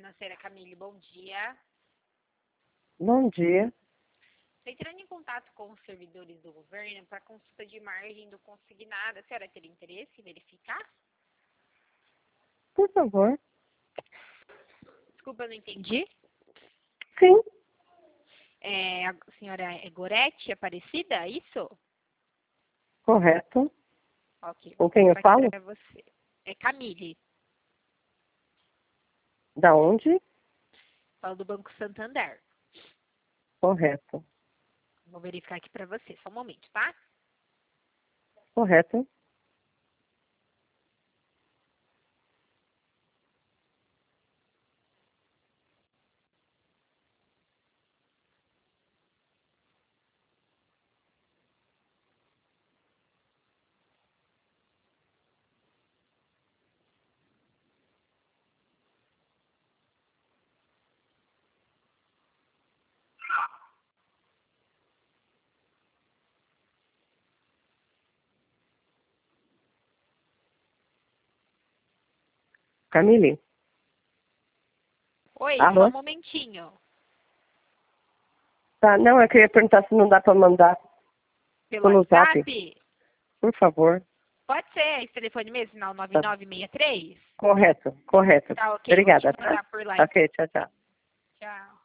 Financeira, Camille, bom dia. Bom dia. Estou entrando em contato com os servidores do governo para consulta de margem do consignado. A senhora teria interesse em verificar? Por favor. Desculpa, eu não entendi. Sim, A senhora é Gorete Aparecida, é isso? correto. Ok, Com vou quem eu passar aqui falo? para você. É Camille, Da onde? falo do Banco Santander. Correto. Vou verificar aqui para você, só um momento, tá? Correto. Camille? Oi, só um Alô? momentinho. Tá, não, eu queria perguntar se não dá para mandar Pelo pelo zap. WhatsApp? Por favor. Pode ser esse telefone mesmo, final Tá. 9963? Correto, correto. Tá ok, vou te Obrigada, tá? mandar por lá então. Ok, tchau, tchau. Tchau.